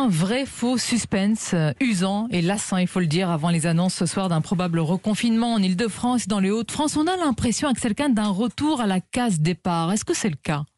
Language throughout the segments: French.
un vrai faux suspense, usant et lassant, il faut le dire, avant les annonces ce soir d'un probable reconfinement en Ile-de-France et dans les Hauts-de-France. On a l'impression, Axel Kahn, d'un retour à la case départ. Est-ce que c'est le cas?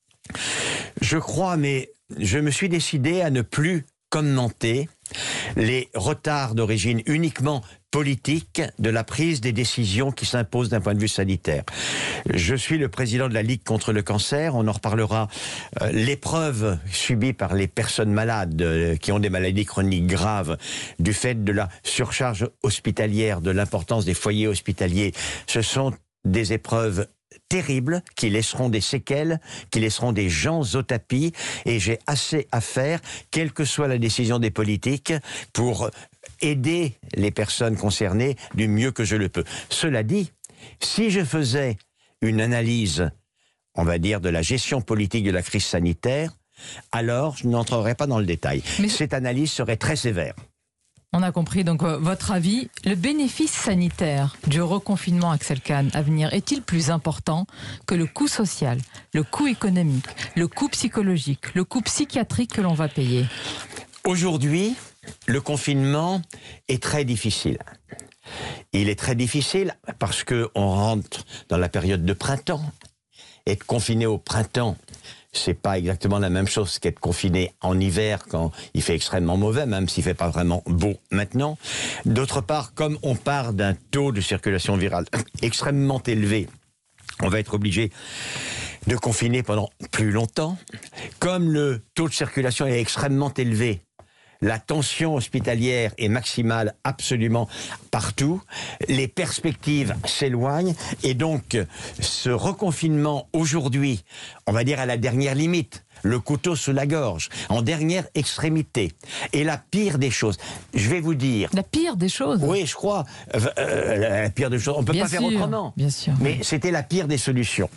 Je crois, mais je me suis décidé à ne plus commenter les retards d'origine uniquement politique de la prise des décisions qui s'imposent d'un point de vue sanitaire. Je suis le président de la Ligue contre le cancer, on en reparlera. L'épreuve subie par les personnes malades qui ont des maladies chroniques graves du fait de la surcharge hospitalière, de l'importance des foyers hospitaliers, ce sont des épreuves terribles, qui laisseront des séquelles, qui laisseront des gens au tapis, et j'ai assez à faire, quelle que soit la décision des politiques, pour aider les personnes concernées du mieux que je le peux. Cela dit, si je faisais une analyse, on va dire, de la gestion politique de la crise sanitaire, alors je n'entrerai pas dans le détail. Mais cette analyse serait très sévère. On a compris, donc votre avis, le bénéfice sanitaire du reconfinement, Axel Kahn, à venir, est-il plus important que le coût social, le coût économique, le coût psychologique, le coût psychiatrique que l'on va payer? Aujourd'hui, le confinement est très difficile. Il est très difficile parce qu'on rentre dans la période de printemps. Être confiné au printemps, c'est pas exactement la même chose qu'être confiné en hiver quand il fait extrêmement mauvais, même s'il fait pas vraiment beau maintenant. D'autre part, comme on part d'un taux de circulation virale extrêmement élevé, on va être obligé de confiner pendant plus longtemps. Comme le taux de circulation est extrêmement élevé, la tension hospitalière est maximale absolument partout. Les perspectives s'éloignent et donc ce reconfinement aujourd'hui, on va dire à la dernière limite, le couteau sous la gorge, en dernière extrémité, est la pire des choses. Je vais vous dire... La pire des choses? Oui, je crois. La pire des choses. On ne peut pas faire autrement. Bien sûr. Mais c'était la pire des solutions.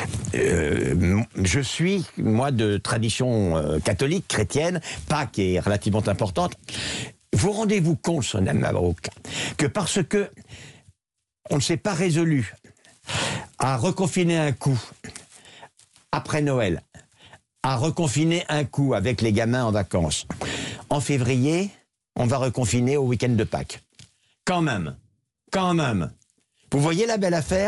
Je suis, moi, de tradition catholique, chrétienne, Pâques est relativement importante. Vous rendez-vous compte, Sonia Mabrouk, que parce que on ne s'est pas résolu à reconfiner un coup après Noël, à reconfiner un coup avec les gamins en vacances, en février, on va reconfiner au week-end de Pâques. Quand même. Vous voyez la belle affaire ?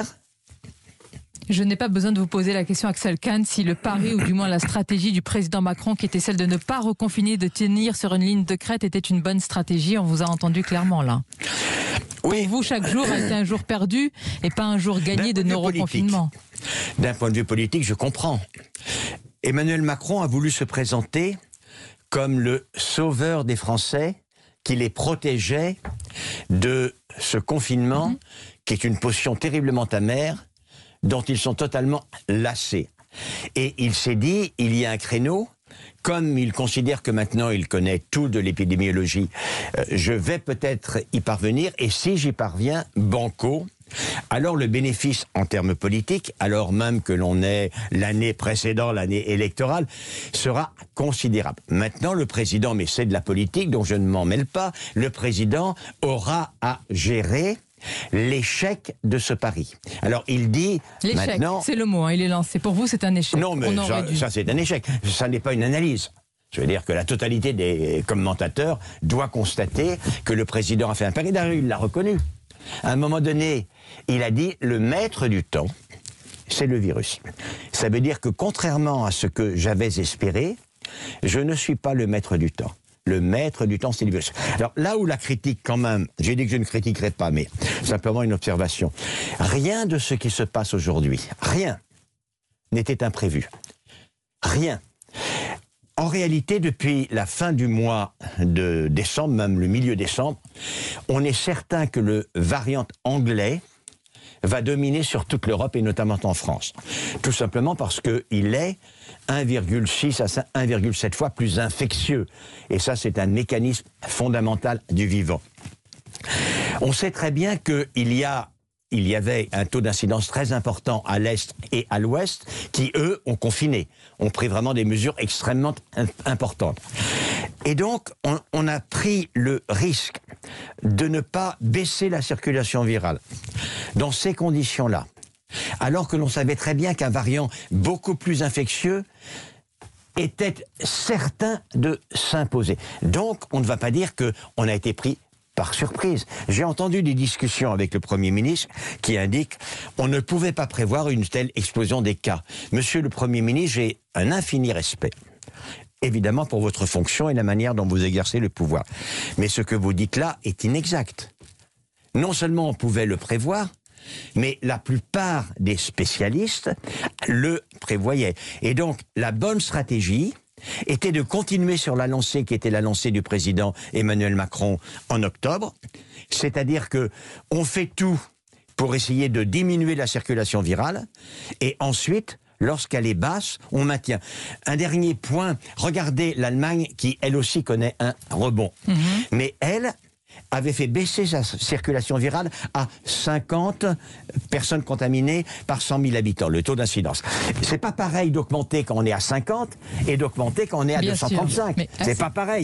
Je n'ai pas besoin de vous poser la question, Axel Kahn, si le pari, ou du moins la stratégie du président Macron, qui était celle de ne pas reconfiner, de tenir sur une ligne de crête, était une bonne stratégie. On vous a entendu clairement là. Oui. Pour vous, chaque jour a été un jour perdu et pas un jour gagné de nos reconfinements. D'un point de vue politique, je comprends. Emmanuel Macron a voulu se présenter comme le sauveur des Français, qui les protégeait de ce confinement, qui est une potion terriblement amère, dont ils sont totalement lassés. Et il s'est dit, il y a un créneau, comme il considère que maintenant il connaît tout de l'épidémiologie, je vais peut-être y parvenir, et si j'y parviens, banco, alors le bénéfice en termes politiques, alors même que l'on est l'année précédente, l'année électorale, sera considérable. Maintenant, le président, mais c'est de la politique, donc je ne m'en mêle pas, le président aura à gérer l'échec de ce pari. Alors il dit l'échec, maintenant... c'est le mot, il est lancé. Pour vous, c'est un échec. Non, mais ça c'est un échec. Ça n'est pas une analyse. Je veux dire que la totalité des commentateurs doit constater que le président a fait un pari. D'ailleurs, il l'a reconnu. À un moment donné, il a dit le maître du temps, c'est le virus. Ça veut dire que contrairement à ce que j'avais espéré, je ne suis pas le maître du temps. Le maître du temps, c'est le virus. Alors là où la critique quand même, j'ai dit que je ne critiquerai pas, mais simplement une observation. Rien de ce qui se passe aujourd'hui, rien, n'était imprévu. Rien. En réalité, depuis la fin du mois de décembre, même le milieu décembre, on est certain que le variant anglais va dominer sur toute l'Europe et notamment en France. Tout simplement parce qu'il est 1,6 à 1,7 fois plus infectieux. Et ça, c'est un mécanisme fondamental du vivant. On sait très bien qu'il y avait un taux d'incidence très important à l'Est et à l'Ouest qui, eux, ont confiné, ont pris vraiment des mesures extrêmement importantes. Et donc, on a pris le risque de ne pas baisser la circulation virale. Dans ces conditions-là, alors que l'on savait très bien qu'un variant beaucoup plus infectieux était certain de s'imposer. Donc, on ne va pas dire qu'on a été pris par surprise. J'ai entendu des discussions avec le Premier ministre qui indiquent qu'on ne pouvait pas prévoir une telle explosion des cas. Monsieur le Premier ministre, j'ai un infini respect, évidemment, pour votre fonction et la manière dont vous exercez le pouvoir. Mais ce que vous dites là est inexact. Non seulement on pouvait le prévoir, mais la plupart des spécialistes le prévoyaient. Et donc, la bonne stratégie était de continuer sur la lancée qui était la lancée du président Emmanuel Macron en octobre, c'est-à-dire que on fait tout pour essayer de diminuer la circulation virale, et ensuite, lorsqu'elle est basse, on maintient. Un dernier point, regardez l'Allemagne qui, elle aussi, connaît un rebond. Mais elle avait fait baisser sa circulation virale à 50 personnes contaminées par 100 000 habitants, le taux d'incidence. C'est pas pareil d'augmenter quand on est à 50 et d'augmenter quand on est à 235. C'est pas pareil.